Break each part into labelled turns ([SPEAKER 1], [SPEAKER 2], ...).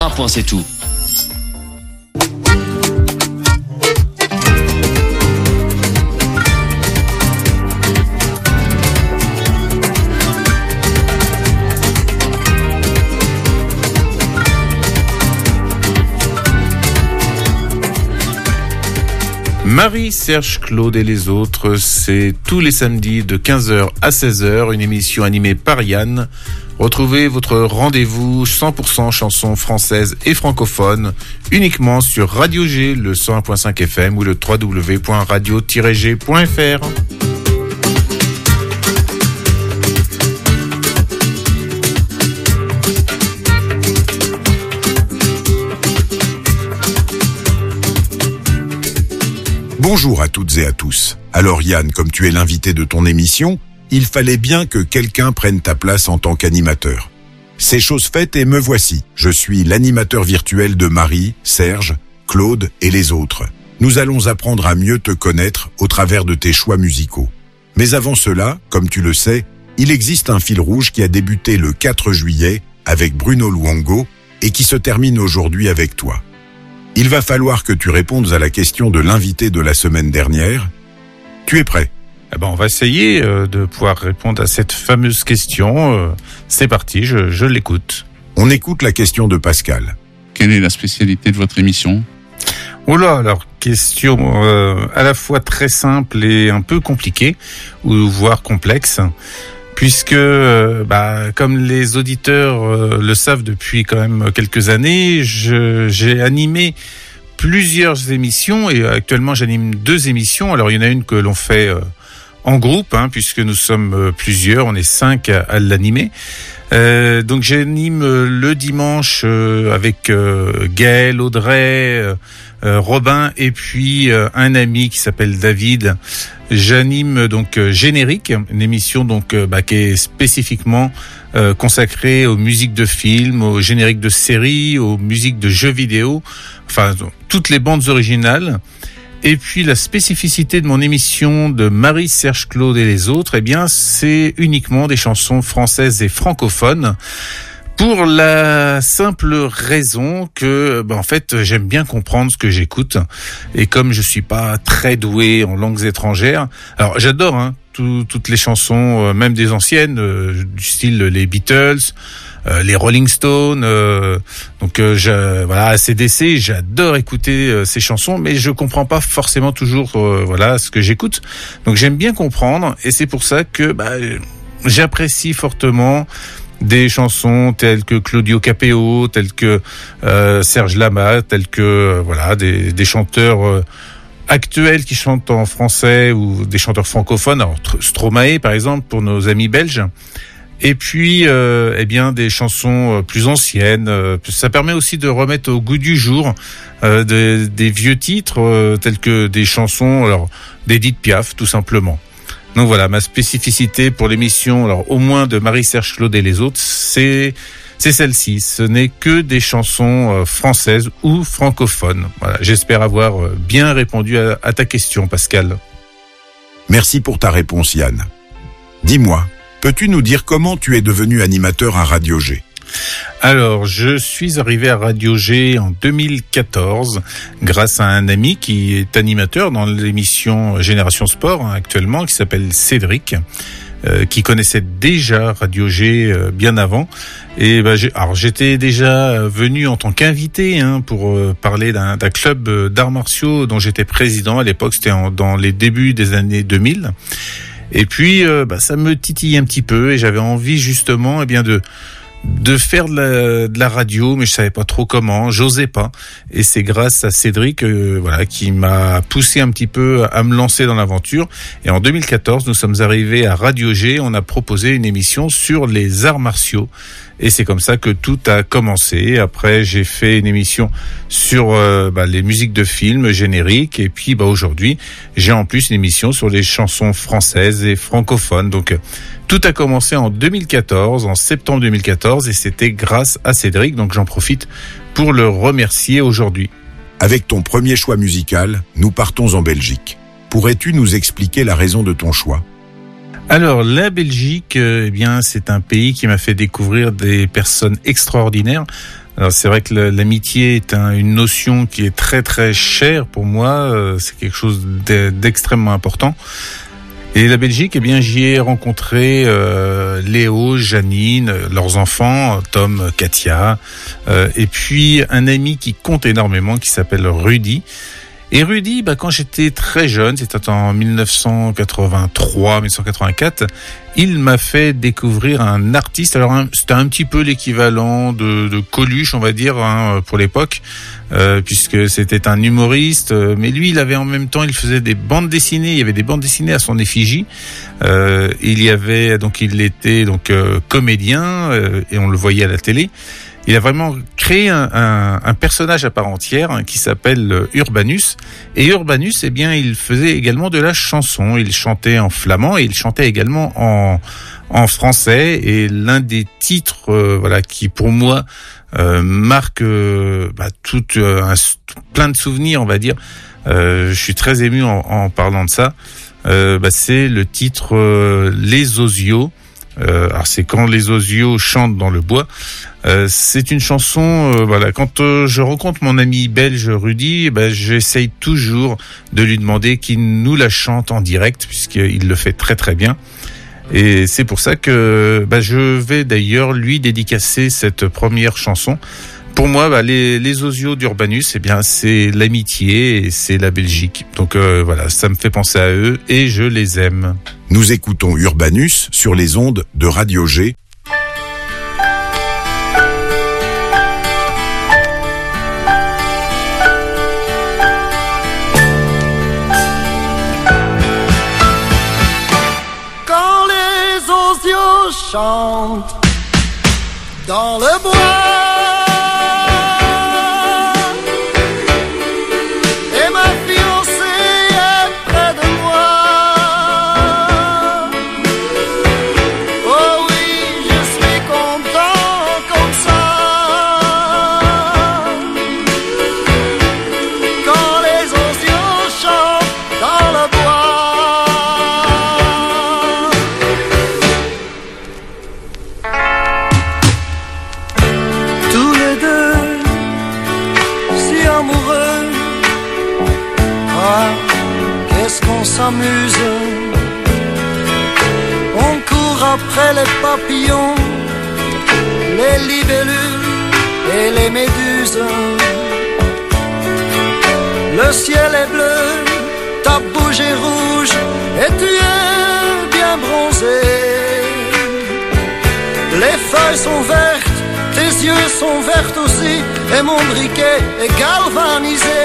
[SPEAKER 1] Un point, c'est tout.
[SPEAKER 2] Marie, Serge, Claude et les autres, c'est tous les samedis de 15h à 16h, une émission animée par Yann. Retrouvez votre rendez-vous 100% chansons françaises et francophones uniquement sur Radio G, le 101.5 FM ou le www.radio-g.fr.
[SPEAKER 3] Bonjour à toutes et à tous. Alors Yann, comme tu es l'invité de ton émission, il fallait bien que quelqu'un prenne ta place en tant qu'animateur. C'est chose faite et me voici. Je suis l'animateur virtuel de Marie, Serge, Claude et les autres. Nous allons apprendre à mieux te connaître au travers de tes choix musicaux. Mais avant cela, comme tu le sais, il existe un fil rouge qui a débuté le 4 juillet avec Bruno Luongo et qui se termine aujourd'hui avec toi. Il va falloir que tu répondes à la question de l'invité de la semaine dernière. Tu es prêt ?
[SPEAKER 2] On va essayer de pouvoir répondre à cette fameuse question. C'est parti, je l'écoute.
[SPEAKER 3] On écoute la question de Pascal.
[SPEAKER 4] Quelle est la spécialité de votre émission ?
[SPEAKER 2] Alors question à la fois très simple et un peu compliquée, ou voire complexe. Puisque, comme les auditeurs le savent depuis quand même quelques années, j'ai animé plusieurs émissions et actuellement j'anime 2 émissions. Alors il y en a une que l'on fait en groupe, puisque nous sommes plusieurs, on est 5 à l'animer. Donc j'anime le dimanche avec Gaël, Audrey, Robin et puis un ami qui s'appelle David. J'anime donc Générique, une émission donc qui est spécifiquement consacrée aux musiques de films, aux génériques de séries, aux musiques de jeux vidéo, enfin toutes les bandes originales. Et puis la spécificité de mon émission de Marie, Serge, Claude et les autres, c'est uniquement des chansons françaises et francophones. Pour la simple raison que, en fait, j'aime bien comprendre ce que j'écoute. Et comme je suis pas très doué en langues étrangères, alors j'adore toutes les chansons, même des anciennes, du style les Beatles, les Rolling Stones, AC/DC, j'adore écouter ces chansons, mais je comprends pas forcément toujours ce que j'écoute. Donc j'aime bien comprendre, et c'est pour ça que j'apprécie fortement des chansons telles que Claudio Capéo, telles que Serge Lama, telles que des chanteurs actuels qui chantent en français ou des chanteurs francophones. Alors Stromae par exemple pour nos amis belges. Et puis des chansons plus anciennes. Ça permet aussi de remettre au goût du jour des vieux titres tels que des chansons d'Edith Piaf tout simplement. Donc voilà, ma spécificité pour l'émission, au moins de Marie, Serge, Claude et les autres, c'est celle-ci. Ce n'est que des chansons françaises ou francophones. Voilà, j'espère avoir bien répondu à ta question, Pascal.
[SPEAKER 3] Merci pour ta réponse, Yann. Dis-moi, peux-tu nous dire comment tu es devenu animateur à Radio G ?
[SPEAKER 2] Alors, je suis arrivé à Radio G en 2014 grâce à un ami qui est animateur dans l'émission Génération Sport actuellement, qui s'appelle Cédric, qui connaissait déjà Radio G bien avant. Et j'étais déjà venu en tant qu'invité pour parler d'un club d'arts martiaux dont j'étais président à l'époque. C'était dans les débuts des années 2000. Et puis ça me titillait un petit peu et j'avais envie justement de faire de la radio, mais je savais pas trop comment, j'osais pas. Et c'est grâce à Cédric, qui m'a poussé un petit peu à me lancer dans l'aventure. Et en 2014, nous sommes arrivés à Radio G, on a proposé une émission sur les arts martiaux. Et c'est comme ça que tout a commencé. Après, j'ai fait une émission sur les musiques de films génériques. Et puis, aujourd'hui, j'ai en plus une émission sur les chansons françaises et francophones. Donc, tout a commencé en 2014, en septembre 2014. Et c'était grâce à Cédric. Donc, j'en profite pour le remercier aujourd'hui.
[SPEAKER 3] Avec ton premier choix musical, nous partons en Belgique. Pourrais-tu nous expliquer la raison de ton choix ?
[SPEAKER 2] Alors, la Belgique, c'est un pays qui m'a fait découvrir des personnes extraordinaires. Alors c'est vrai que l'amitié est une notion qui est très très chère pour moi. C'est quelque chose d'extrêmement important. Et la Belgique, eh bien, j'y ai rencontré Léo, Janine, leurs enfants, Tom, Katia, et puis un ami qui compte énormément, qui s'appelle Rudy. Et Rudy, quand j'étais très jeune, c'était en 1983-1984, il m'a fait découvrir un artiste. Alors c'était un petit peu l'équivalent de Coluche, on va dire, pour l'époque, puisque c'était un humoriste. Mais lui, il avait en même temps, il faisait des bandes dessinées. Il y avait des bandes dessinées à son effigie. Il était comédien et on le voyait à la télé. Il a vraiment créé un personnage à part entière qui s'appelle Urbanus. Et Urbanus, eh bien, il faisait également de la chanson. Il chantait en flamand et il chantait également en français. Et l'un des titres, qui pour moi marque plein de souvenirs, on va dire. Je suis très ému en parlant de ça. C'est le titre Les Osios. Alors c'est quand les osios chantent dans le bois. C'est une chanson, quand je rencontre mon ami belge Rudy, j'essaye toujours de lui demander qu'il nous la chante en direct, puisqu'il le fait très très bien. Et c'est pour ça que je vais d'ailleurs lui dédicacer cette première chanson. Pour moi, les osios d'Urbanus, eh bien, c'est l'amitié et c'est la Belgique. Donc ça me fait penser à eux et je les aime.
[SPEAKER 3] Nous écoutons Urbanus sur les ondes de Radio G.
[SPEAKER 1] Quand les osios chantent dans le bois, s'amuse. On court après les papillons, les libellules et les méduses. Le ciel est bleu, ta bouche est rouge et tu es bien bronzé. Les feuilles sont vertes, tes yeux sont verts aussi et mon briquet est galvanisé.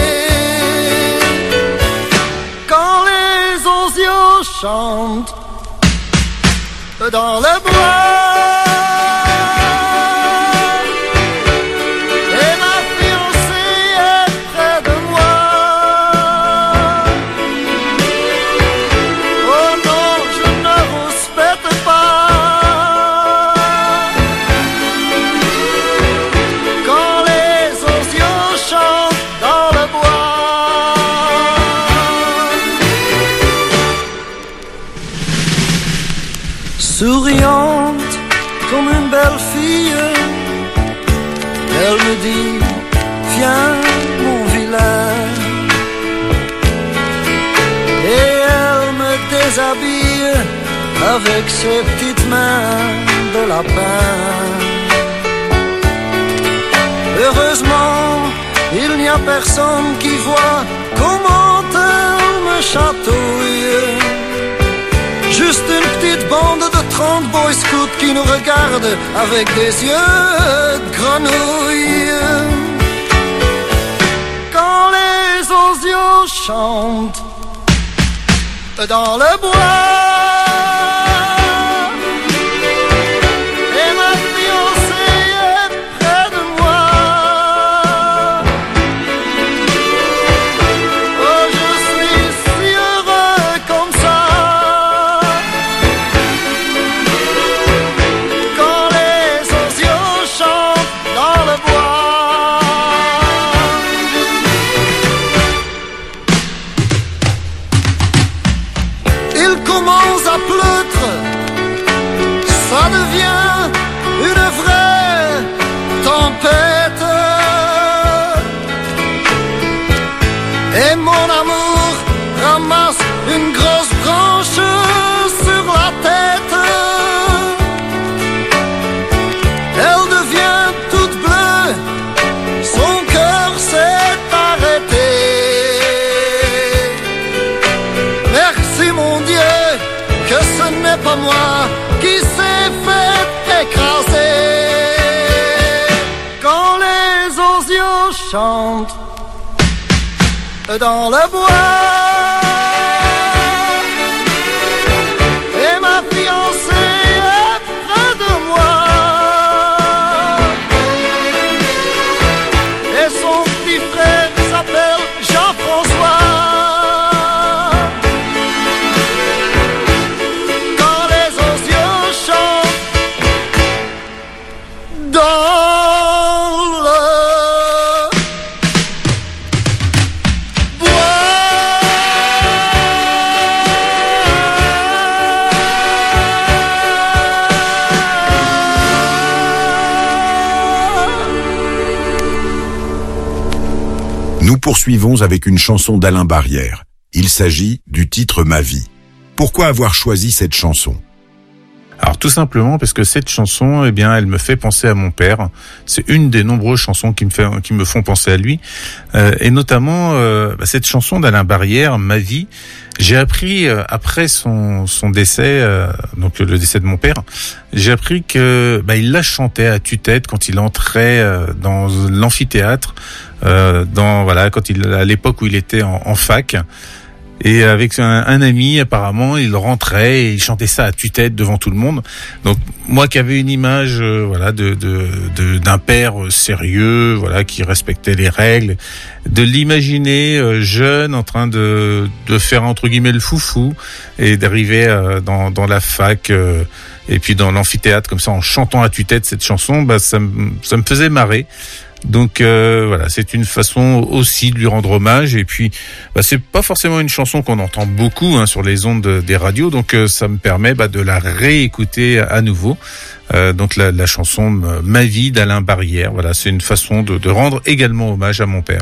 [SPEAKER 1] Quand les osios chantent dans le bois et ma fiancée est près de moi. Oh non, je ne respecte pas. Quand les osios chantent dans le bois, souriante comme une belle fille, elle me dit viens mon vilain, et elle me déshabille avec ses petites mains de lapin. Heureusement il n'y a personne qui voit comment elle me chatouille. Juste une petite bande de 30 boy scouts qui nous regardent avec des yeux de grenouille. Quand les osios chantent dans le bois et ma fiancée est près de moi. Oh, je suis si heureux comme ça. Commence pauvre moi qui s'est fait écraser. Quand les osios chantent dans le bois et ma fiancée est près de moi et son petit frère s'appelle Jean-François. Quand les osios chantent dans
[SPEAKER 3] Nous poursuivons avec une chanson d'Alain Barrière. Il s'agit du titre Ma vie. Pourquoi avoir choisi cette chanson ?
[SPEAKER 2] Alors tout simplement parce que cette chanson, eh bien, elle me fait penser à mon père. C'est une des nombreuses chansons qui me font penser à lui, et notamment cette chanson d'Alain Barrière, Ma vie. J'ai appris après son décès, donc le décès de mon père, j'ai appris que il la chantait à tue-tête quand il entrait dans l'amphithéâtre, à l'époque où il était en fac. Et avec un ami, apparemment, il rentrait et il chantait ça à tue-tête devant tout le monde. Donc moi qui avais une image d'un père sérieux, qui respectait les règles, de l'imaginer jeune en train de faire entre guillemets le foufou et d'arriver dans la fac et puis dans l'amphithéâtre comme ça en chantant à tue-tête cette chanson, ça me faisait marrer. Donc c'est une façon aussi de lui rendre hommage. Et puis c'est pas forcément une chanson qu'on entend beaucoup sur les ondes des radios, donc ça me permet de la réécouter à nouveau. Donc la chanson Ma vie d'Alain Barrière, c'est une façon de rendre également hommage à mon père.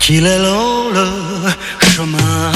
[SPEAKER 1] qu'il est long le chemin.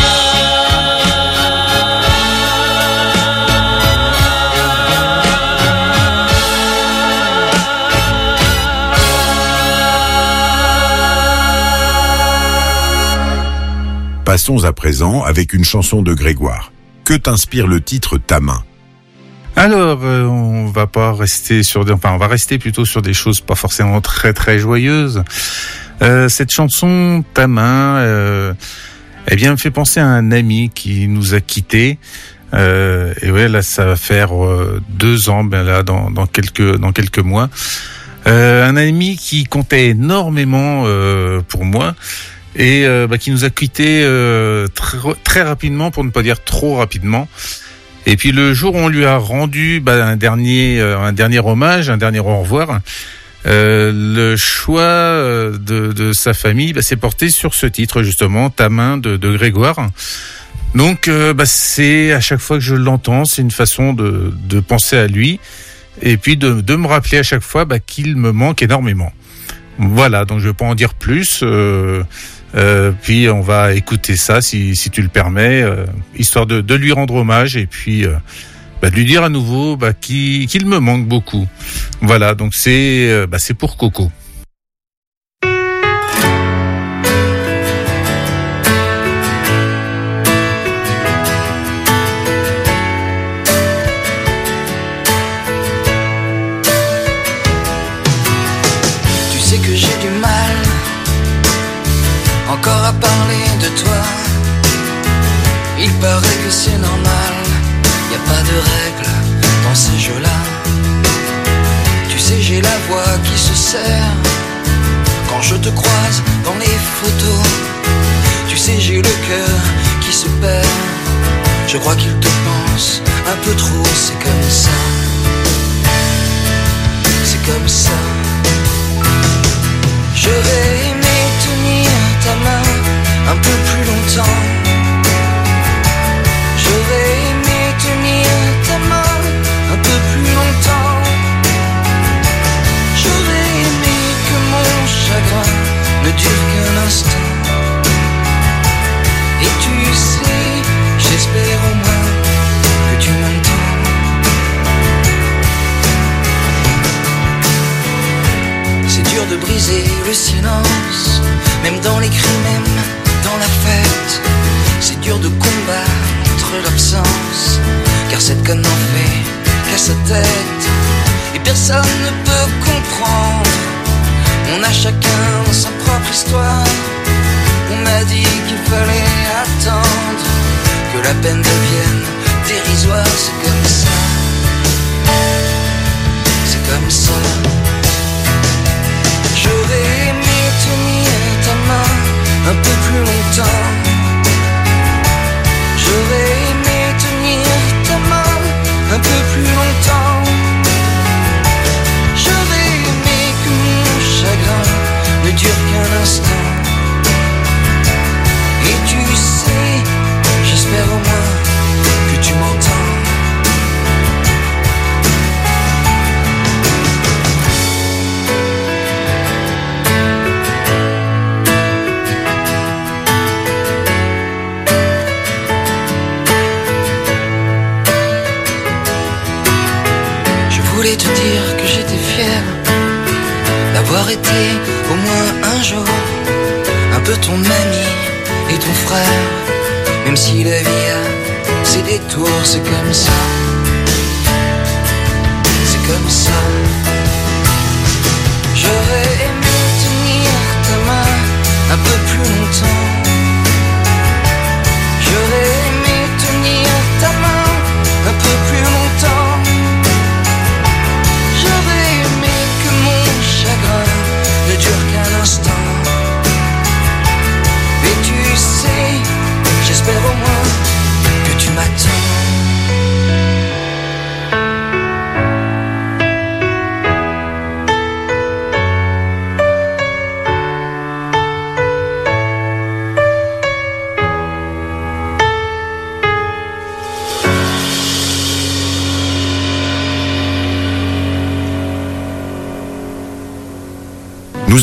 [SPEAKER 3] Passons à présent avec une chanson de Grégoire. Que t'inspire le titre Ta main ?
[SPEAKER 2] Alors, on va rester plutôt sur des choses pas forcément très très joyeuses. Cette chanson Ta main, eh bien, me fait penser à un ami qui nous a quittés. Et ouais, là, ça va faire 2 ans, ben là, dans quelques mois. Un ami qui comptait énormément pour moi. Et qui nous a quittés très rapidement, pour ne pas dire trop rapidement. Et puis le jour où on lui a rendu un dernier hommage, un dernier au revoir, le choix de sa famille s'est porté sur ce titre justement, Ta main de Grégoire. Donc c'est à chaque fois que je l'entends, c'est une façon de penser à lui et puis de me rappeler à chaque fois qu'il me manque énormément. Voilà, donc je vais pas en dire plus. Puis on va écouter ça si tu le permets, histoire de lui rendre hommage et puis de lui dire à nouveau qu'il me manque beaucoup. Voilà, donc c'est pour Coco.
[SPEAKER 1] Tu sais que j'ai du mal encore à parler de toi. Il paraît que c'est normal, y a pas de règles dans ces jeux-là. Tu sais, j'ai la voix qui se serre quand je te croise dans les photos. Tu sais, j'ai le cœur qui se perd, je crois qu'il te pense un peu trop. C'est comme ça, c'est comme ça. Je vais aimer tenir ta main un peu plus longtemps. Je vais aimer tenir ta main un peu plus longtemps. J'aurais aimé que mon chagrin ne dure qu'un instant. Et tu sais, j'espère au moins que tu m'entends. C'est dur de briser le silence, même dans les cris, même dans la fête. C'est dur de combattre l'absence, car cette conne n'en fait qu'à sa tête. Et personne ne peut comprendre, on a chacun sa propre histoire. On m'a dit qu'il fallait attendre que la peine devienne dérisoire. C'est comme ça, c'est comme ça. J'aurais aimé tenir ta main un peu plus longtemps. J'aurais aimé tenir ta main un peu plus longtemps. J'aurais aimé que mon chagrin ne dure qu'un instant. Et tu sais, j'espère au moins que tu m'entends. Je voulais te dire que j'étais fier d'avoir été au moins un jour un peu ton ami et ton frère. Même si la vie a ses détours, c'est comme ça, c'est comme ça. J'aurais aimé tenir ta main un peu plus longtemps. J'aurais aimé tenir ta main un peu plus longtemps. J'aurais aimé que mon chagrin ne dure qu'un instant. Et tu sais, j'espère au moins que tu m'attends.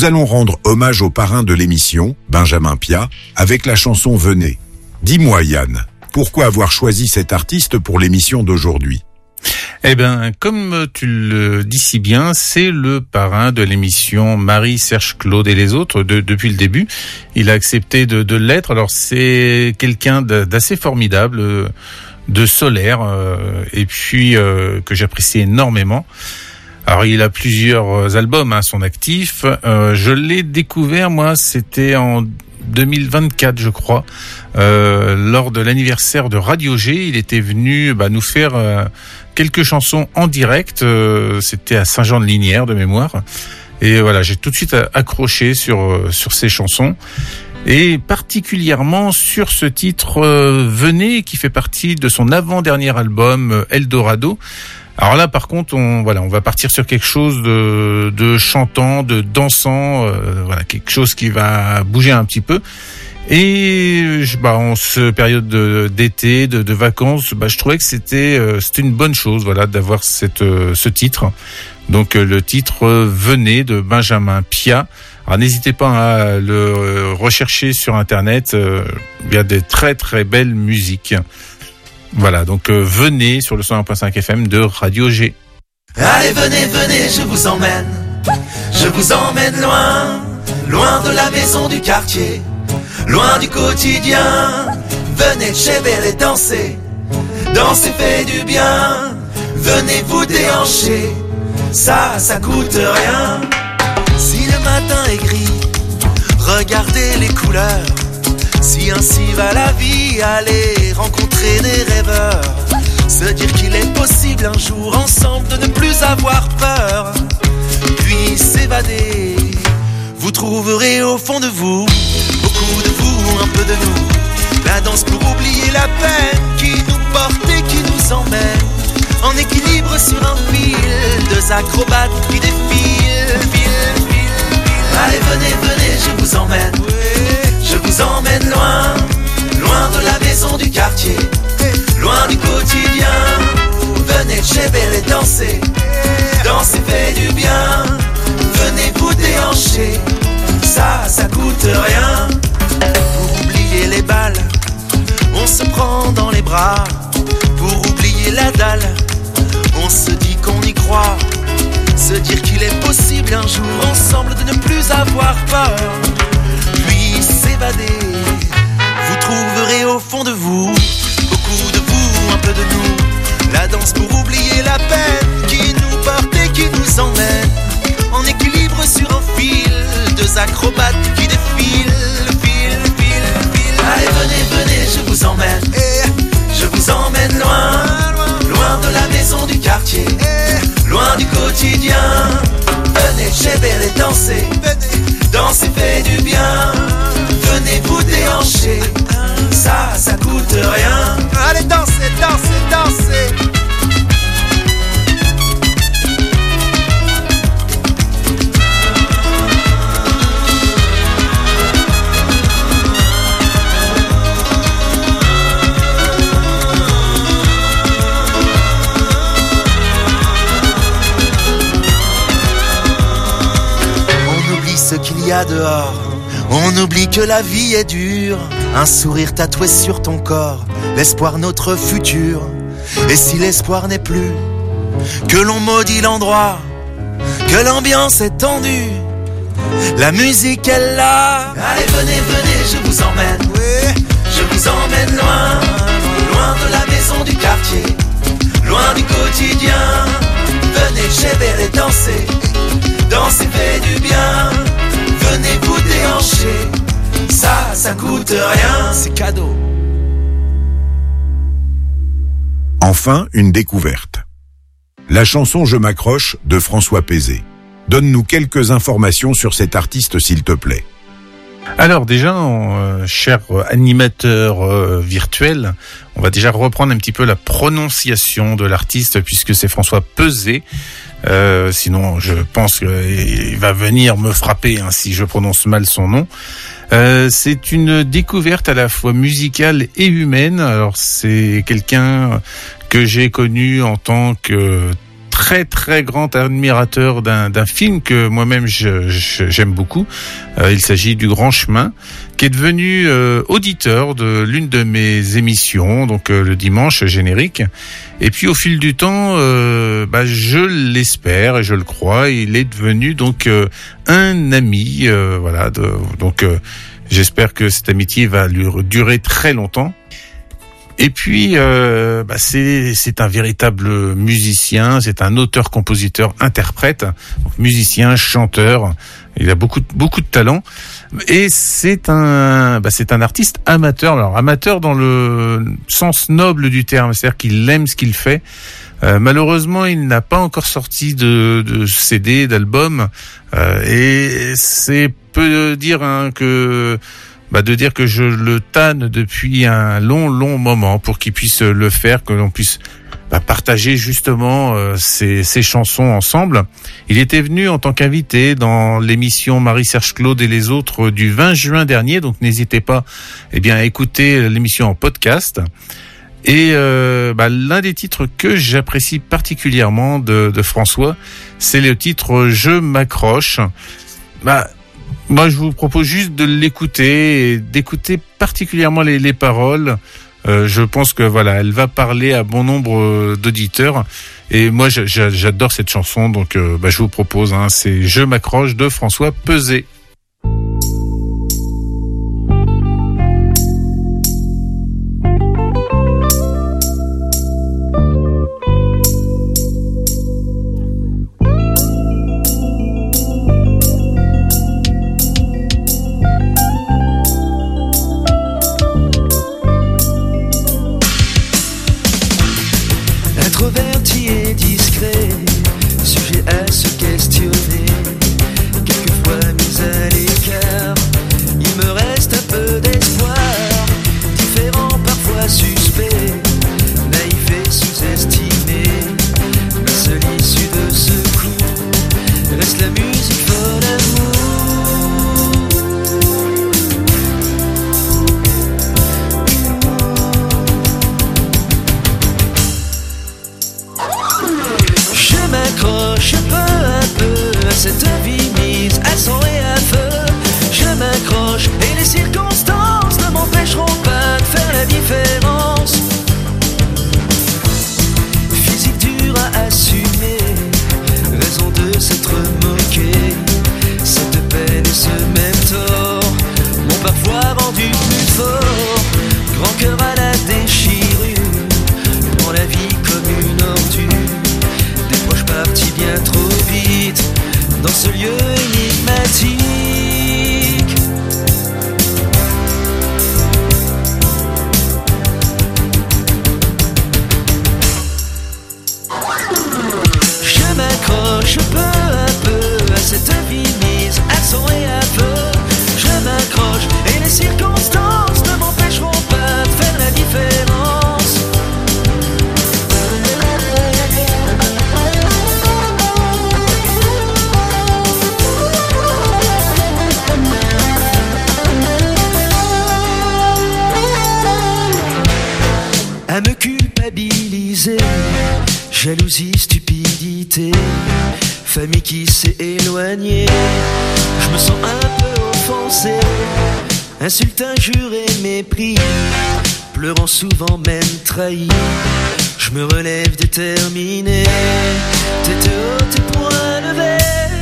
[SPEAKER 3] Nous allons rendre hommage au parrain de l'émission, Benjamin Pia, avec la chanson Venez. Dis-moi Yann, pourquoi avoir choisi cet artiste pour l'émission d'aujourd'hui ?
[SPEAKER 2] Eh ben, comme tu le dis si bien, c'est le parrain de l'émission Marie, Serge, Claude et les autres depuis le début. Il a accepté de l'être. Alors c'est quelqu'un d'assez formidable, de solaire, et puis que j'apprécie énormément. Alors il a plusieurs albums à son actif. Je l'ai découvert, moi, c'était en 2024, je crois, lors de l'anniversaire de Radio G. Il était venu nous faire quelques chansons en direct. C'était à Saint-Jean-de-Linières de mémoire. Et voilà, j'ai tout de suite accroché sur ces chansons. Et particulièrement sur ce titre Venez, qui fait partie de son avant-dernier album Eldorado. Alors là, par contre, on va partir sur quelque chose de chantant, de dansant, quelque chose qui va bouger un petit peu. Et en ce période d'été, de vacances, je trouvais que c'était une bonne chose, d'avoir ce titre. Donc le titre Venez de Benjamin Pia. Alors n'hésitez pas à le rechercher sur internet. Il y a des très très belles musiques. Voilà, donc venez sur le 101.5 FM de Radio G.
[SPEAKER 5] Allez, venez, venez, je vous emmène loin, loin de la maison du quartier, loin du quotidien. Venez chez Belle et danser, danser fait du bien. Venez vous déhancher, ça coûte rien. Si le matin est gris, regardez les couleurs. Si ainsi va la vie, allez rencontrer des rêveurs. Se dire qu'il est possible un jour ensemble de ne plus avoir peur. Puis s'évader, vous trouverez au fond de vous beaucoup de vous, un peu de nous. La danse pour oublier la peine qui nous porte et qui nous emmène en équilibre sur un fil. Deux acrobates qui défilent, Allez, venez, venez, je vous emmène. Je vous emmène loin, loin de la maison du quartier, loin du quotidien. Venez chez Belle et danser, danser fait du bien. Venez vous déhancher, ça coûte rien. Pour oublier les balles, on se prend dans les bras. Pour oublier la dalle, on se dit qu'on y croit. Se dire qu'il est possible un jour ensemble de ne plus avoir peur. Puis s'évader, vous trouverez au fond de vous beaucoup de vous, un peu de nous. La danse pour oublier la peine qui nous porte et qui nous emmène en équilibre sur un fil. Deux acrobates qui défilent, Allez, venez, venez, je vous emmène. Je vous emmène loin, loin de la maison du quartier, loin du quotidien. Venez chez Belle et danser, danser fait du bien. Venez vous déhancher, ça coûte rien. Allez, dansez, dansez, dansez. Ce qu'il y a dehors, on oublie que la vie est dure. Un sourire tatoué sur ton corps, l'espoir notre futur. Et si l'espoir n'est plus, que l'on maudit l'endroit, que l'ambiance est tendue, la musique est là. Allez, venez, venez, je vous emmène. Je vous emmène loin, loin de la maison du quartier, loin du quotidien. Venez chez Belle et danser, danser fait du bien. Venez vous déhancher, ça coûte rien, c'est cadeau.
[SPEAKER 3] Enfin, une découverte. La chanson Je m'accroche de François Pézé. Donne-nous quelques informations sur cet artiste, s'il te plaît.
[SPEAKER 2] Alors déjà, cher animateur virtuel, on va déjà reprendre un petit peu la prononciation de l'artiste puisque c'est François Pézé. Sinon, je pense qu'il va venir me frapper si je prononce mal son nom. C'est une découverte à la fois musicale et humaine. Alors, c'est quelqu'un que j'ai connu en tant que très très grand admirateur d'un film que moi-même j'aime beaucoup. Il s'agit du Grand Chemin, qui est devenu auditeur de l'une de mes émissions, donc le dimanche générique. Et puis au fil du temps, je l'espère et je le crois, il est devenu donc un ami. Voilà, donc j'espère que cette amitié va durer très longtemps. Et puis, c'est un véritable musicien, c'est un auteur, compositeur, interprète, donc musicien, chanteur. Il a beaucoup de talent. Et c'est un artiste amateur. Alors amateur dans le sens noble du terme, c'est-à-dire qu'il aime ce qu'il fait. Malheureusement, il n'a pas encore sorti de CD, d'album, et c'est peu dire de dire que je le tanne depuis un long moment pour qu'il puisse le faire, que l'on puisse partager justement ces chansons ensemble. Il était venu en tant qu'invité dans l'émission Marie-Serge Claude et les autres du 20 juin dernier, donc n'hésitez pas à écouter l'émission en podcast. Et l'un des titres que j'apprécie particulièrement de François, c'est le titre « Je m'accroche ». Moi, je vous propose juste de l'écouter et d'écouter particulièrement les paroles. Je pense que elle va parler à bon nombre d'auditeurs. Et moi, j'adore cette chanson, donc je vous propose. C'est Je m'accroche de François Peset.
[SPEAKER 6] Introverti et discret, sujet à se questionner, quelquefois mis à l'écart, il me reste un peu d'espoir, différent, parfois suspect, naïf et sous-estimé. La seule issue de ce coup reste la musique folle amour. M'accroche peu à peu à cette vie mise à sang et à feu. Je m'accroche et les circonstances ne m'empêcheront pas de faire la différence. Physique dure à assumer, raison de s'être moqué. Cette peine et ce même tort m'ont parfois rendu plus fort. Grand cœur à la déchirure, prends la vie comme une ordure. Parti bien trop vite dans ce lieu énigmatique. Je m'accroche peu à peu à cette vie mise à sang et à feu. Je m'accroche et les circonstances ne m'empêcheront pas de faire la différence. À me culpabiliser, jalousie, stupidité, famille qui s'est éloignée. Je me sens un peu offensé, insulte, injure et mépris, pleurant souvent même trahi. Je me relève déterminé, tête haute et poing levé.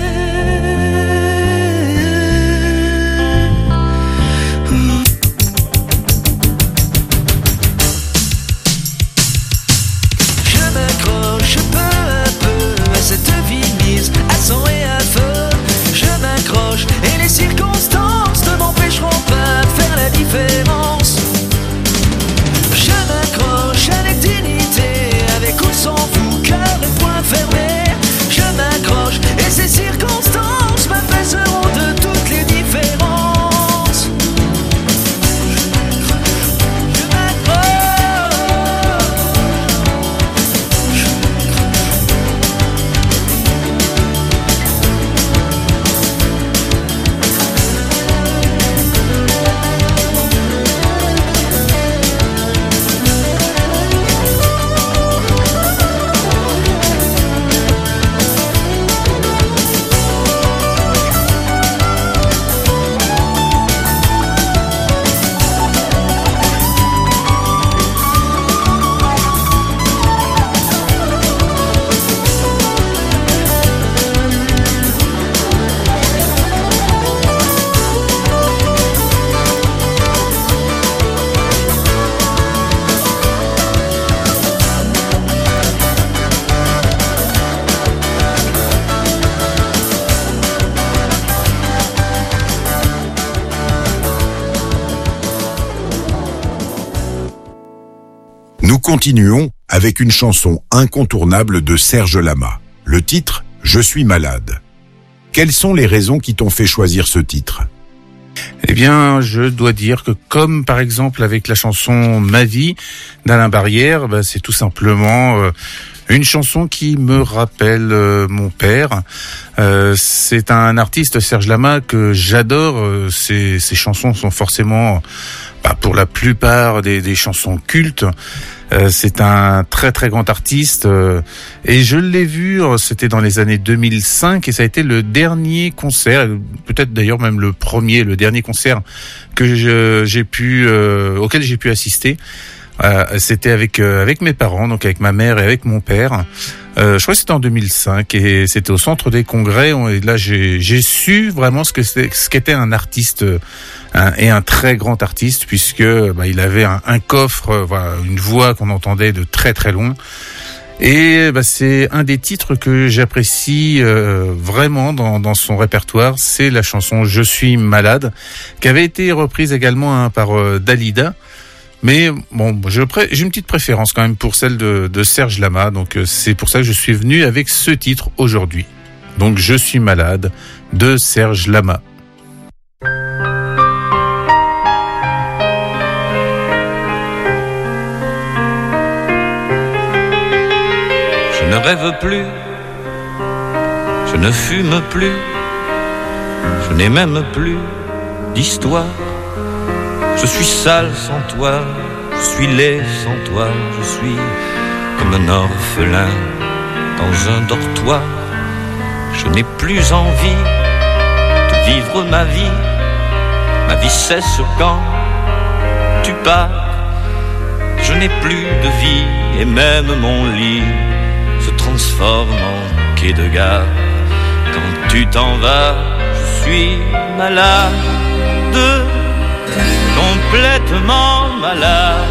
[SPEAKER 6] Cette vie mise à sang et à feu. Je m'accroche et les circonstances ne m'empêcheront pas de faire la différence. Je m'accroche avec dignité, avec ou sans vous, cœur et poing fermé. Je m'accroche et ces circonstances
[SPEAKER 3] Nous continuons avec une chanson incontournable de Serge Lama. Le titre, Je suis malade. Quelles sont les raisons qui t'ont fait choisir ce titre ?
[SPEAKER 2] Eh bien, je dois dire que comme par exemple avec la chanson Ma vie d'Alain Barrière, c'est tout simplement une chanson qui me rappelle mon père. C'est un artiste, Serge Lama, que j'adore. Ses chansons sont forcément, pour la plupart, des chansons cultes. C'est un très très grand artiste et je l'ai vu, c'était dans les années 2005 et ça a été le dernier concert, peut-être d'ailleurs même le dernier concert que auquel j'ai pu assister. C'était avec mes parents, donc avec ma mère et avec mon père. Je crois que c'était en 2005 et c'était au centre des congrès. Et là, j'ai su vraiment ce qu'était un artiste et un très grand artiste, puisque il avait un coffre, une voix qu'on entendait de très très loin. Et c'est un des titres que j'apprécie vraiment dans son répertoire. C'est la chanson Je suis malade, qui avait été reprise également par Dalida. Mais bon, j'ai une petite préférence quand même pour celle de Serge Lama, donc c'est pour ça que je suis venu avec ce titre aujourd'hui. Donc Je suis malade de Serge Lama.
[SPEAKER 7] Je ne rêve plus, je ne fume plus, je n'ai même plus d'histoire. Je suis sale sans toi, je suis laid sans toi, je suis comme un orphelin dans un dortoir. Je n'ai plus envie de vivre ma vie cesse quand tu pars. Je n'ai plus de vie et même mon lit se transforme en quai de gare. Quand tu t'en vas, je suis malade, complètement malade,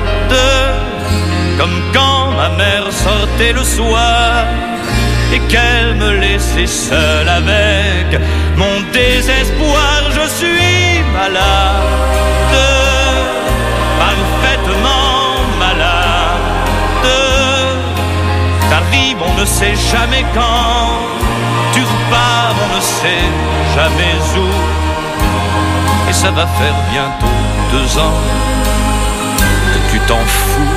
[SPEAKER 7] comme quand ma mère sortait le soir et qu'elle me laissait seule avec mon désespoir. Je suis malade, parfaitement malade. T'arrives, on ne sait jamais quand, tu repars, on ne sait jamais où. Et ça va faire bientôt 2 ans que tu t'en fous.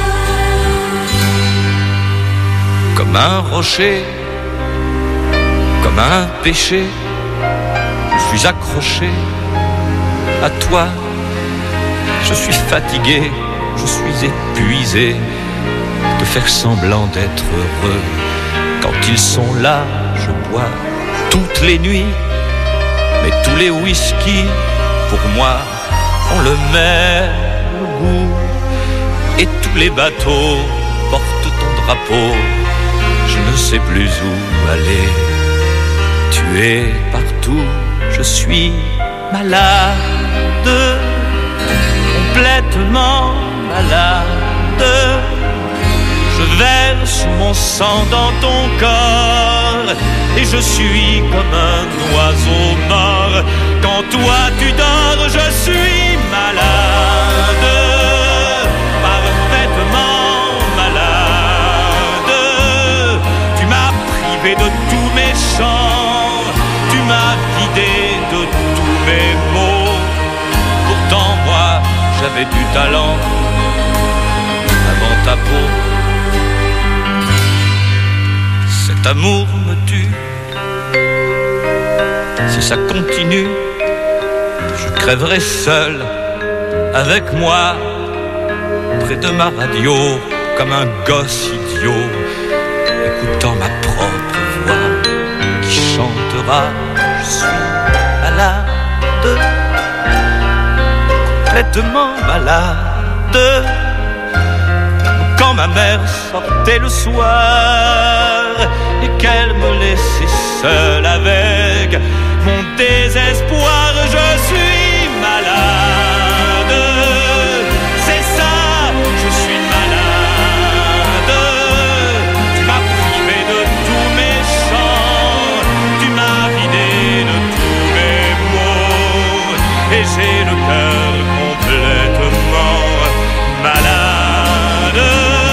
[SPEAKER 7] Comme un rocher, comme un péché, je suis accroché à toi. Je suis fatigué, je suis épuisé de faire semblant d'être heureux. Quand ils sont là, je bois toutes les nuits, mais tous les whisky pour moi ont le même goût. Et tous les bateaux portent ton drapeau. Je ne sais plus où aller. Tu es partout, je suis malade, complètement malade. Je verse mon sang dans ton corps et je suis comme un oiseau mort. Quand toi tu dors, je suis malade, parfaitement malade. Tu m'as privé de tous mes chants, tu m'as vidé de tous mes mots. Pourtant moi j'avais du talent avant ta peau. Cet amour me tue. Si ça continue, je crèverai seul avec moi près de ma radio comme un gosse idiot, écoutant ma propre voix qui chantera. Je suis malade, complètement malade. Quand ma mère sortait le soir et qu'elle me laissait seule avec mon désespoir, je suis malade. C'est ça, je suis malade. Tu m'as privé de tous mes chants, tu m'as vidé de tous mes mots, et j'ai le cœur complètement malade.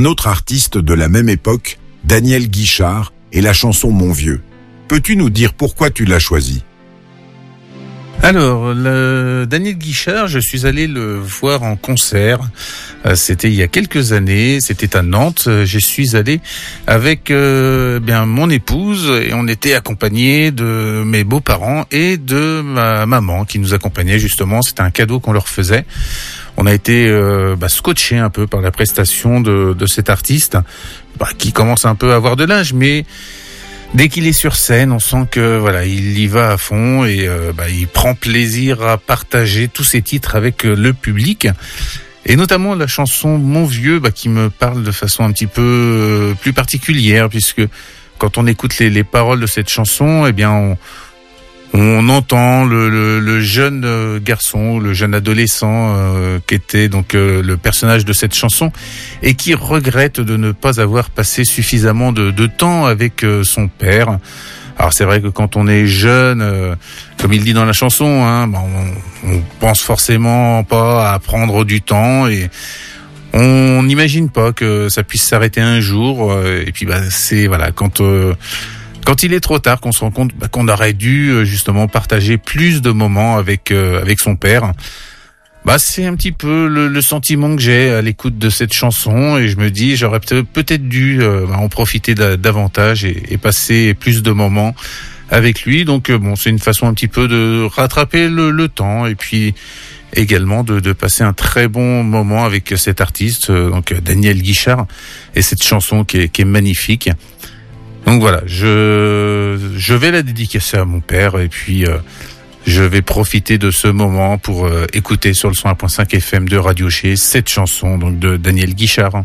[SPEAKER 3] Un autre artiste de la même époque, Daniel Guichard, et la chanson Mon Vieux. Peux-tu nous dire pourquoi tu l'as choisi ?
[SPEAKER 2] Alors, Daniel Guichard, je suis allé le voir en concert. C'était il y a quelques années. C'était à Nantes. Je suis allé avec mon épouse et on était accompagnés de mes beaux-parents et de ma maman qui nous accompagnait justement. C'était un cadeau qu'on leur faisait. On a été scotché un peu par la prestation de cet artiste qui commence un peu à avoir de l'âge, mais dès qu'il est sur scène, on sent que voilà, il y va à fond et il prend plaisir à partager tous ses titres avec le public. Et notamment la chanson Mon Vieux qui me parle de façon un petit peu plus particulière, puisque quand on écoute les paroles de cette chanson, on entend le jeune garçon, le jeune adolescent qui était donc le personnage de cette chanson et qui regrette de ne pas avoir passé suffisamment de temps avec son père. Alors c'est vrai que quand on est jeune, comme il dit dans la chanson, on pense forcément pas à prendre du temps et on n'imagine pas que ça puisse s'arrêter un jour. Et puis c'est voilà quand il est trop tard qu'on se rend compte qu'on aurait dû justement partager plus de moments avec son père. C'est un petit peu le sentiment que j'ai à l'écoute de cette chanson et je me dis j'aurais peut-être dû en profiter davantage et passer plus de moments avec lui. Donc c'est une façon un petit peu de rattraper le temps et puis également de passer un très bon moment avec cet artiste, donc Daniel Guichard, et cette chanson qui est magnifique. Donc voilà, je vais la dédicacer à mon père et puis je vais profiter de ce moment pour écouter sur le 101.5 FM de Radio G cette chanson donc de Daniel Guichard.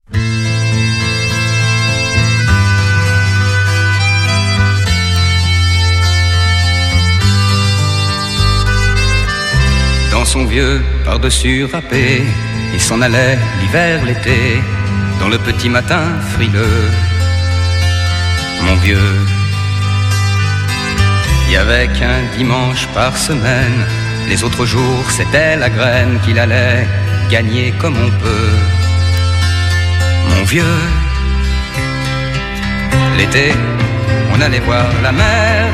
[SPEAKER 8] Dans son vieux par-dessus râpé, il s'en allait l'hiver, l'été, dans le petit matin frileux. Mon vieux, il y avait qu'un dimanche par semaine, les autres jours c'était la graine qu'il allait gagner comme on peut. Mon vieux, l'été, on allait voir la mer.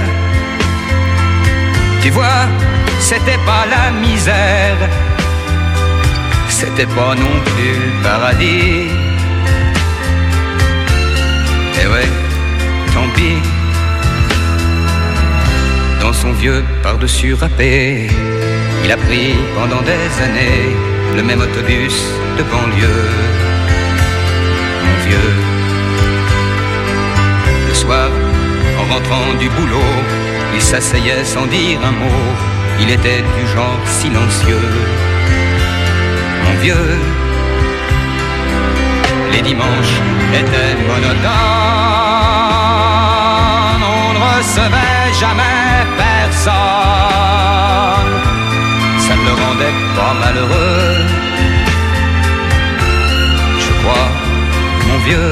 [SPEAKER 8] Tu vois, c'était pas la misère, c'était pas non plus le paradis. Eh ouais, tant pis. Dans son vieux par-dessus râpé, il a pris pendant des années le même autobus de banlieue. Mon vieux, le soir, en rentrant du boulot, il s'asseyait sans dire un mot. Il était du genre silencieux. Mon vieux, les dimanches étaient monotones. On ne recevait jamais personne. Ça ne le rendait pas malheureux. Je crois, mon vieux,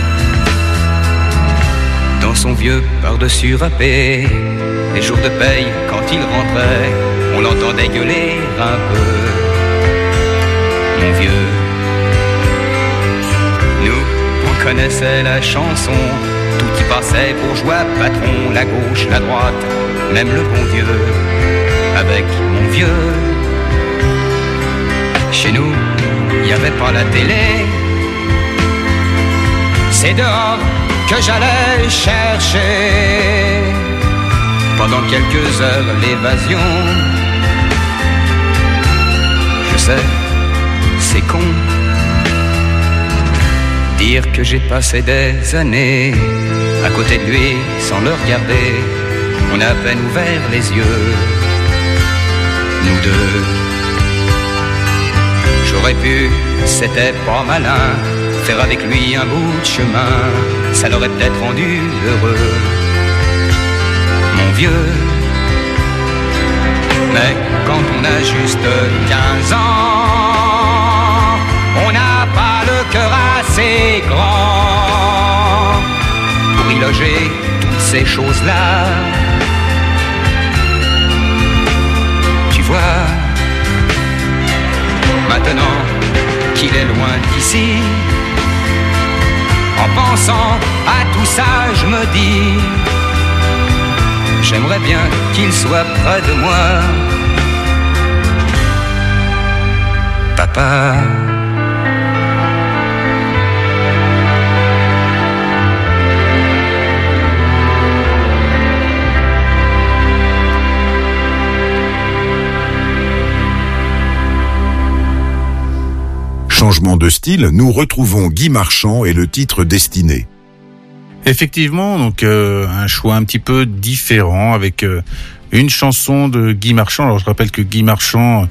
[SPEAKER 8] dans son vieux par-dessus râpé, les jours de paye, quand il rentrait, on l'entendait gueuler un peu. Mon vieux, nous, on connaissait la chanson, tout y passait, bourgeois, patron, la gauche, la droite, même le bon Dieu, avec mon vieux. Chez nous, il n'y avait pas la télé, c'est dehors que j'allais chercher. Pendant quelques heures l'évasion. Je sais, c'est con, dire que j'ai passé des années à côté de lui sans le regarder. On a à peine ouvert les yeux, nous deux. J'aurais pu, c'était pas malin, faire avec lui un bout de chemin. Ça l'aurait peut-être rendu heureux, mon vieux. Mais quand on a juste 15 ans, on n'a pas le cœur assez grand pour y loger toutes ces choses-là. Tu vois, maintenant qu'il est loin d'ici, En pensant à tout ça, je me dis, j'aimerais bien qu'il soit près de moi. Papa.
[SPEAKER 3] Changement de style, nous retrouvons Guy Marchand et le titre Destiné.
[SPEAKER 2] Effectivement, donc un choix un petit peu différent avec une chanson de Guy Marchand. Alors je rappelle que Guy Marchand,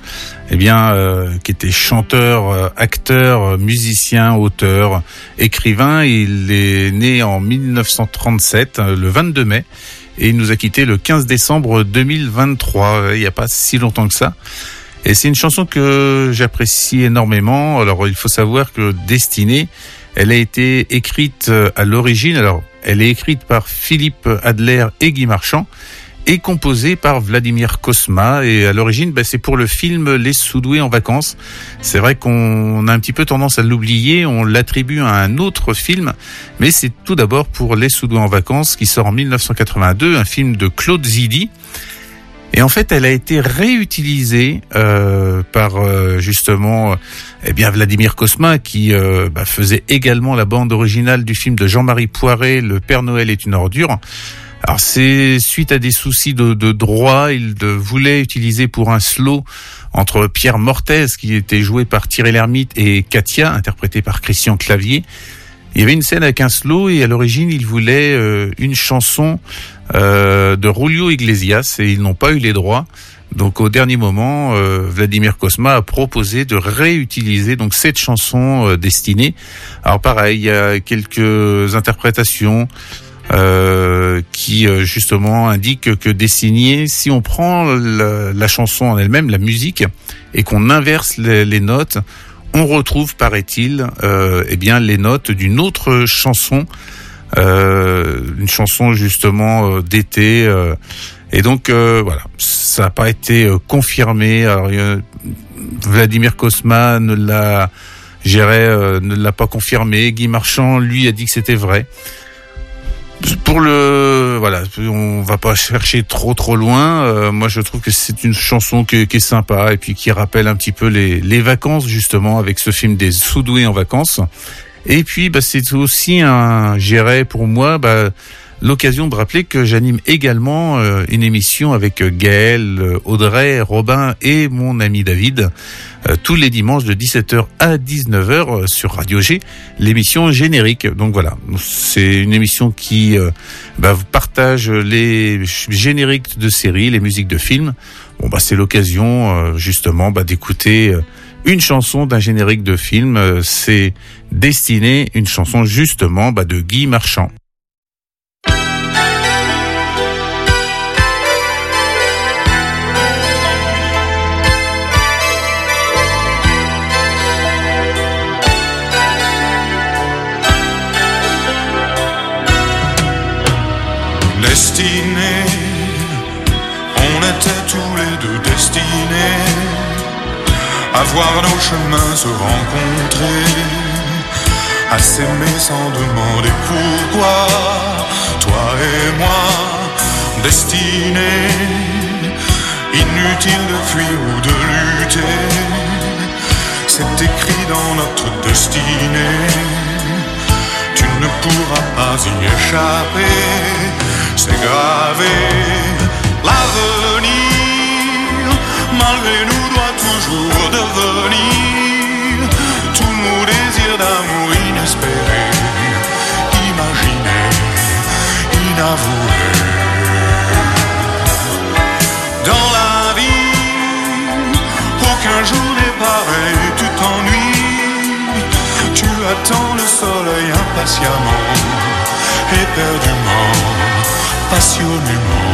[SPEAKER 2] qui était chanteur, acteur, musicien, auteur, écrivain, il est né en 1937, le 22 mai, et il nous a quitté le 15 décembre 2023. Il n'y a pas si longtemps que ça. Et c'est une chanson que j'apprécie énormément. Alors, il faut savoir que Destinée, elle a été écrite à l'origine. Alors, elle est écrite par Philippe Adler et Guy Marchand et composée par Vladimir Cosma. Et à l'origine, c'est pour le film Les Soudoués en vacances. C'est vrai qu'on a un petit peu tendance à l'oublier. On l'attribue à un autre film. Mais c'est tout d'abord pour Les Soudoués en vacances qui sort en 1982, un film de Claude Zidi. Et en fait, elle a été réutilisée par justement Vladimir Cosma qui faisait également la bande originale du film de Jean-Marie Poiret, Le Père Noël est une ordure. Alors c'est suite à des soucis de droit, il voulait utiliser pour un slow entre Pierre Mortez qui était joué par Thierry Lhermitte et Katia, interprétée par Christian Clavier. Il y avait une scène avec un slow et à l'origine il voulait une chanson de Julio Iglesias et ils n'ont pas eu les droits. Donc au dernier moment, Vladimir Cosma a proposé de réutiliser donc cette chanson Destinée. Alors pareil, il y a quelques interprétations qui justement indiquent que Destinée, si on prend la chanson en elle-même, la musique, et qu'on inverse les notes, on retrouve, paraît-il, les notes d'une autre chanson, une chanson justement d'été. Et donc voilà, ça n'a pas été confirmé. Alors Vladimir Cosma ne l'a pas confirmé. Guy Marchand, lui, a dit que c'était vrai. On va pas chercher trop loin. Moi, je trouve que c'est une chanson qui est sympa et puis qui rappelle un petit peu les vacances justement avec ce film des Soudoués en vacances. Et puis, c'est aussi pour moi, l'occasion de rappeler que j'anime également une émission avec Gaël, Audrey, Robin et mon ami David tous les dimanches de 17h à 19h sur Radio G, l'émission Générique. Donc voilà, c'est une émission qui partage les génériques de séries, les musiques de films. C'est l'occasion justement d'écouter une chanson d'un générique de film. C'est Destinée, une chanson justement de Guy Marchand.
[SPEAKER 9] Destinés, on était tous les deux destinés à voir nos chemins se rencontrer, à s'aimer sans demander pourquoi. Toi et moi, destinés, inutile de fuir ou de lutter, c'est écrit dans notre destinée. Tu ne pourras pas y échapper, c'est gravé. L'avenir, malgré nous, doit toujours devenir tous nos désirs d'amour inespérés, imaginés, inavoués. Dans la vie, aucun jour n'est pareil, tu t'ennuies, tu attends le soleil impatiemment, éperdument, passionnément.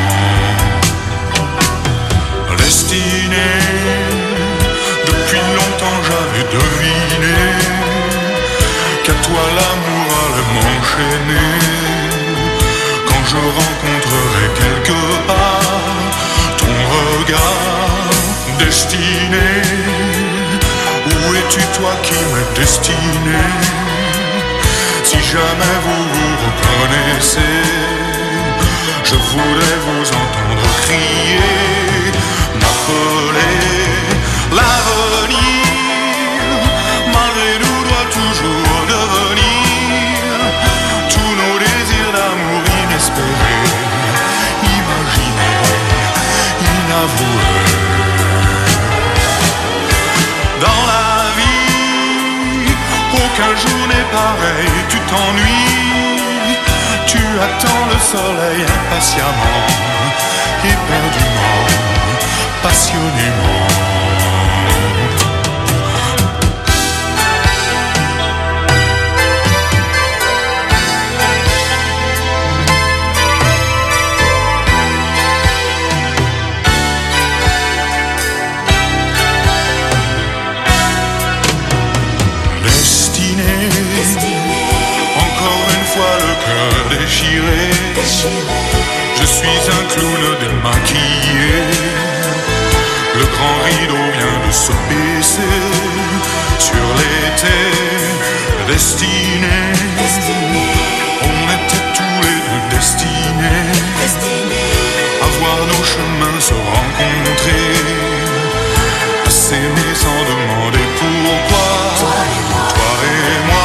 [SPEAKER 9] Destiné, depuis longtemps j'avais deviné qu'à toi l'amour allait m'enchaîner. Quand je rencontrerai quelque part ton regard destiné, où es-tu toi qui m'es destiné? Si jamais vous vous reconnaissez, je voudrais vous entendre crier, m'appeler. L'avenir, malgré nous, doit toujours devenir tous nos désirs d'amour inespérés, imaginés, inavoués. Dans la vie, aucun jour n'est pareil, tu t'ennuies, tu attends le soleil impatiemment, éperdument, passionnément. Je suis un clown démaquillé, le grand rideau vient de se baisser sur l'été destiné. On était tous les deux destinés à voir nos chemins se rencontrer, à s'aimer sans demander pourquoi. Toi et moi,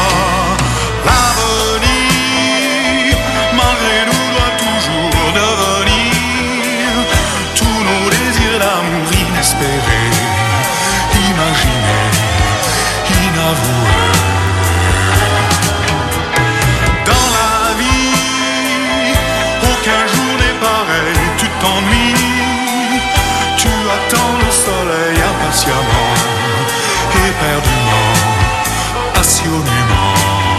[SPEAKER 9] l'avenir, malgré nous, doit toujours devenir tous nos désirs d'amour inespérés, imaginés, inavoués. Dans la vie, aucun jour n'est pareil, tu t'ennuies, tu attends le soleil impatiemment, éperdument, passionnément.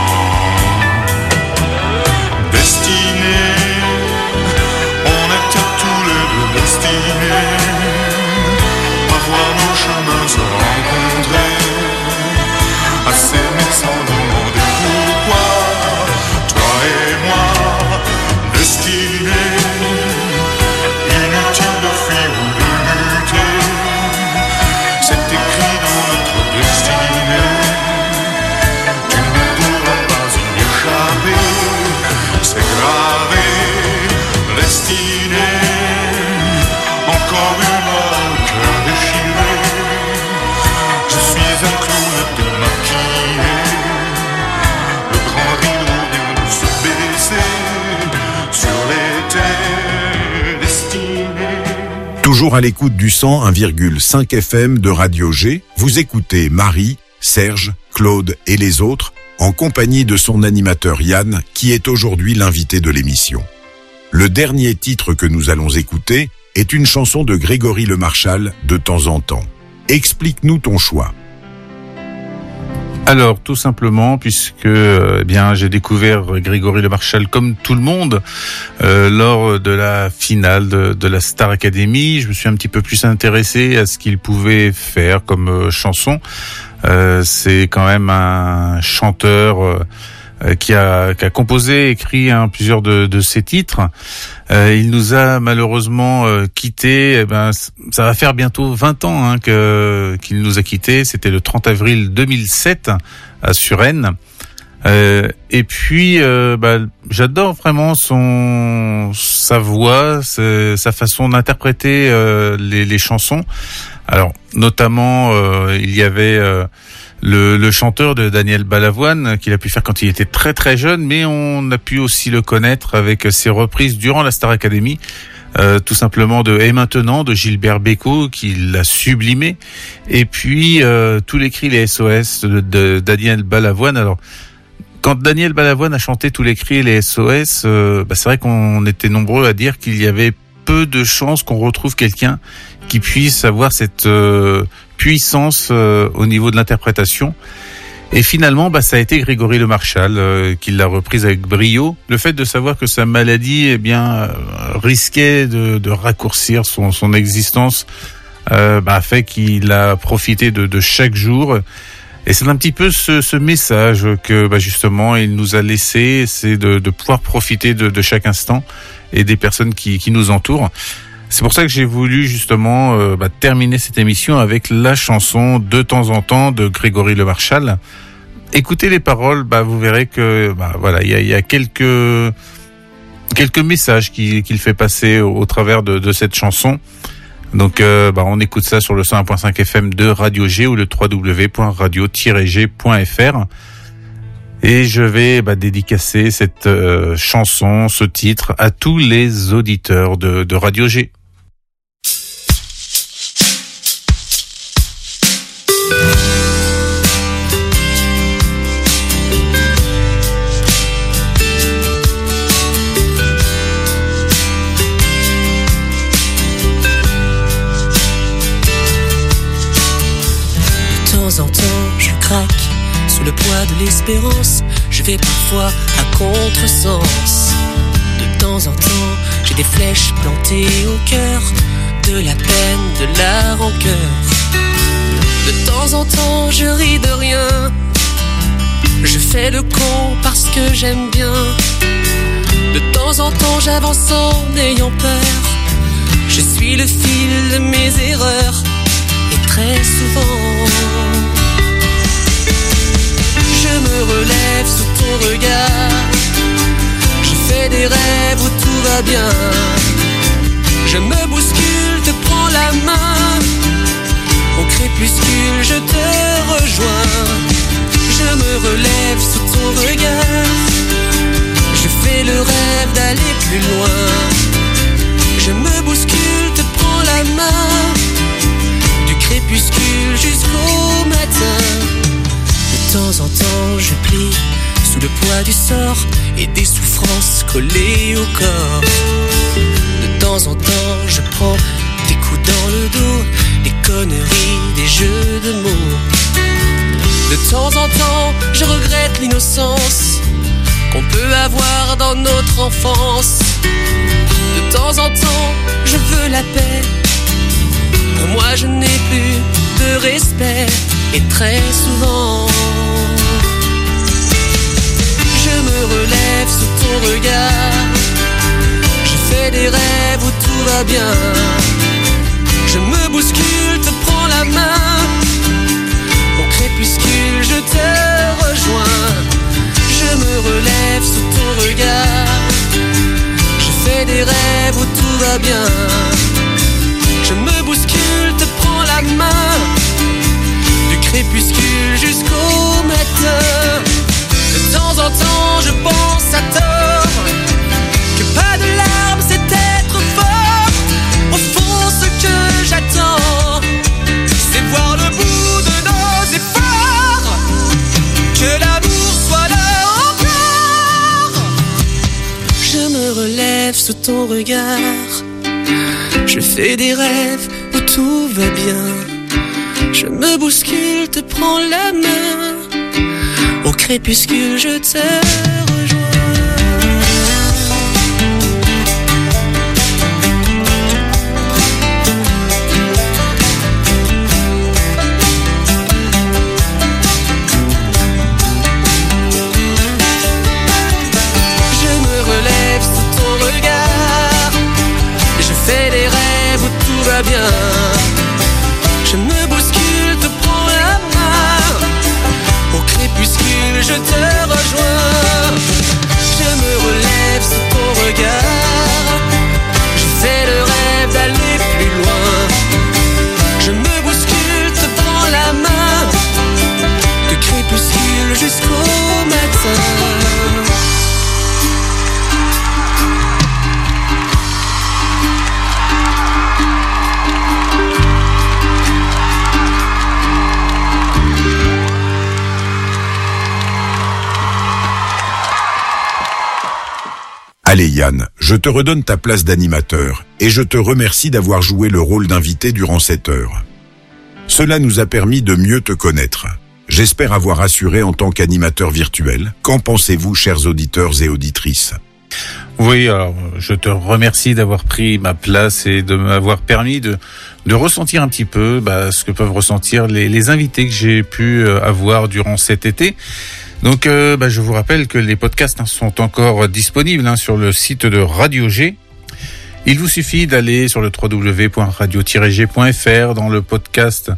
[SPEAKER 9] Destinés, on était tous les deux destinés à voir nos chemins se rencontrer, à s'aimer sans demander pourquoi. Toi et moi, destinés, inutile de fuir ou de lutter, c'est écrit dans notre destinée. Tu ne pourras pas y échapper, c'est gravé, destiné. Encore une fois, le cœur déchiré, je suis un clown démaquillé, le grand rideau vient de se baisser sur l'été destiné.
[SPEAKER 3] Toujours à l'écoute du 101,5 FM de Radio G, vous écoutez Marie, Serge, Claude et les autres en compagnie de son animateur Yann, qui est aujourd'hui l'invité de l'émission. Le dernier titre que nous allons écouter est une chanson de Grégory Le Marchal, De temps en temps. Explique-nous ton choix.
[SPEAKER 2] Alors, tout simplement, puisque j'ai découvert Grégory Le Marchal comme tout le monde lors de la finale de la Star Academy. Je me suis un petit peu plus intéressé à ce qu'il pouvait faire comme chanson. C'est quand même un chanteur qui a composé, écrit plusieurs de ses titres. Il nous a malheureusement quittés. Ça va faire bientôt 20 ans qu'il nous a quittés. C'était le 30 avril 2007 à Suresnes. Et puis, j'adore vraiment sa voix, sa façon d'interpréter les chansons. Alors, notamment, il y avait le chanteur de Daniel Balavoine qu'il a pu faire quand il était très très jeune, mais on a pu aussi le connaître avec ses reprises durant la Star Academy, tout simplement de Et maintenant de Gilbert Bécaud qui l'a sublimé, et puis tous les cris, les SOS de Daniel Balavoine. Alors quand Daniel Balavoine a chanté tous les cris, les SOS, c'est vrai qu'on était nombreux à dire qu'il y avait peu de chances qu'on retrouve quelqu'un qui puisse avoir cette puissance au niveau de l'interprétation. Et finalement, ça a été Grégory Le Marchal qui l'a reprise avec brio. Le fait de savoir que sa maladie, risquait de raccourcir son existence, a fait qu'il a profité de chaque jour. Et c'est un petit peu ce message que justement il nous a laissé, c'est de pouvoir profiter de chaque instant et des personnes qui nous entourent. C'est pour ça que j'ai voulu justement terminer cette émission avec la chanson De temps en temps de Grégory Le Marchal, écoutez les paroles, vous verrez que voilà, il y a quelques messages qu'il fait passer au travers de cette chanson. Donc on écoute ça sur le 101.5 FM de Radio G ou le www.radio-g.fr. Et je vais dédicacer cette chanson, ce titre, à tous les auditeurs de Radio G.
[SPEAKER 10] De temps en temps, je craque sous le poids de l'espérance. Je vais parfois à contresens. De temps en temps, j'ai des flèches plantées au cœur, de la peine, de la rancœur. De temps en temps, je ris de rien. Je fais le con parce que j'aime bien. De temps en temps, j'avance en ayant peur. Je suis le fil de mes erreurs. Et très souvent, je me relève sous ton regard. Je fais des rêves où tout va bien. Je me bouscule, te prends la main. Au crépuscule, je te rejoins. Je me relève sous ton regard. Je fais le rêve d'aller plus loin. Je me bouscule, te prends la main. Du crépuscule jusqu'au matin. De temps en temps, je plie sous le poids du sort et des souffrances collées au corps. De temps en temps, je prends des coups dans le dos, des conneries, des jeux de mots. De temps en temps, je regrette l'innocence qu'on peut avoir dans notre enfance. De temps en temps, je veux la paix. Pour moi, je n'ai plus de respect. Et très souvent, je me relève sous ton regard. Je fais des rêves où tout va bien. Je me bouscule, te prends la main. Au crépuscule, je te rejoins. Je me relève sous ton regard. Je fais des rêves où tout va bien. Je me bouscule, te prends la main. Du crépuscule jusqu'au matin. De temps en temps, je pense à tort que pas de larmes, c'est être fort. Au fond, ce que j'attends, c'est voir le bout de nos efforts. Que l'amour soit là encore. Je me relève sous ton regard. Je fais des rêves où tout va bien. Je me bouscule, te prends la main. Au crépuscule, je te rejoins. Je me relève sous ton regard. Je fais des rêves où tout va bien. Je me bouscule, te prends la main. Au crépuscule, je te rejoins. Je me relève sous ton regard. Je fais le rêve d'aller plus loin. Je me bouscule, te prends la main. Du crépuscule jusqu'au matin.
[SPEAKER 3] Allez Yann, je te redonne ta place d'animateur et je te remercie d'avoir joué le rôle d'invité durant cette heure. Cela nous a permis de mieux te connaître. J'espère avoir assuré en tant qu'animateur virtuel. Qu'en pensez-vous, chers auditeurs et auditrices ?
[SPEAKER 2] Oui, alors je te remercie d'avoir pris ma place et de m'avoir permis de ressentir un petit peu ce que peuvent ressentir les invités que j'ai pu avoir durant cet été. Donc je vous rappelle que les podcasts sont encore disponibles sur le site de Radio G. Il vous suffit d'aller sur le www.radio-g.fr dans le podcast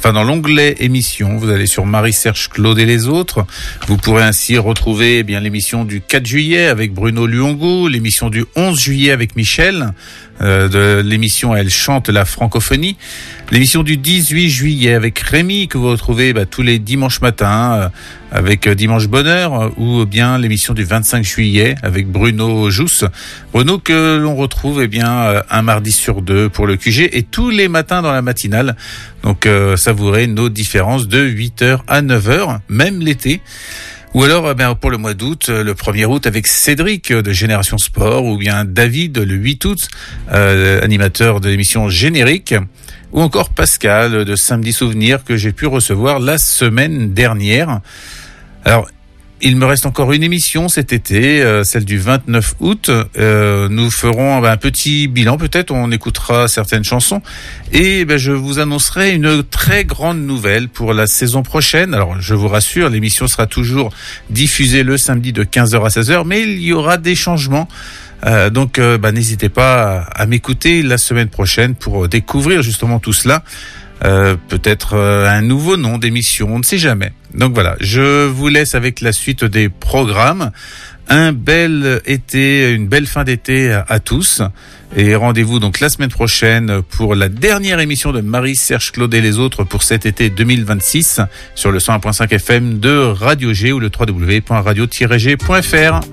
[SPEAKER 2] enfin dans l'onglet émissions, vous allez sur Marie-Serge Claude et les autres. Vous pourrez ainsi retrouver bien l'émission du 4 juillet avec Bruno Luongo, l'émission du 11 juillet avec Michel, de l'émission Elle chante la francophonie, l'émission du 18 juillet avec Rémi que vous retrouvez tous les dimanches matins avec Dimanche Bonheur, ou bien l'émission du 25 juillet avec Bruno Jousse. Bruno que l'on retrouve un mardi sur deux pour le QG et tous les matins dans la matinale. Donc savourez nos différences de 8h à 9h, même l'été. Ou alors, pour le mois d'août, le 1er août avec Cédric de Génération Sport, ou bien David le 8 août, animateur de l'émission Générique, ou encore Pascal de Samedi Souvenir que j'ai pu recevoir la semaine dernière. Alors, il me reste encore une émission cet été, celle du 29 août. Nous ferons un petit bilan, peut-être on écoutera certaines chansons. Et je vous annoncerai une très grande nouvelle pour la saison prochaine. Alors je vous rassure, l'émission sera toujours diffusée le samedi de 15h à 16h, mais il y aura des changements. Donc n'hésitez pas à m'écouter la semaine prochaine pour découvrir justement tout cela. Peut-être un nouveau nom d'émission, on ne sait jamais. Donc voilà, je vous laisse avec la suite des programmes. Un bel été, une belle fin d'été à tous. Et rendez-vous donc la semaine prochaine pour la dernière émission de Marie-Serge Claude et les autres pour cet été 2026 sur le 101.5 FM de Radio G ou le www.radio-g.fr.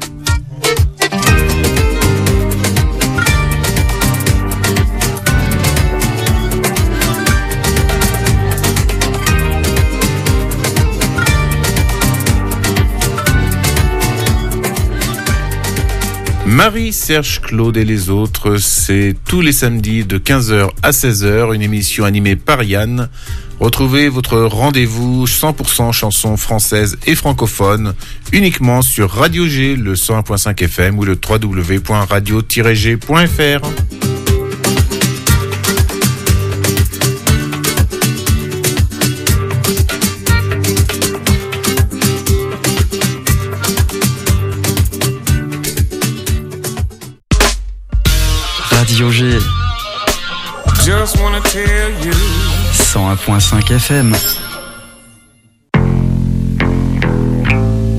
[SPEAKER 2] Marie-Serge Claude et les autres, c'est tous les samedis de 15h à 16h, une émission animée par Yann. Retrouvez votre rendez-vous 100% chansons françaises et francophones uniquement sur Radio G, le 101.5 FM ou le www.radio-g.fr.
[SPEAKER 11] Radio G 101.5 FM.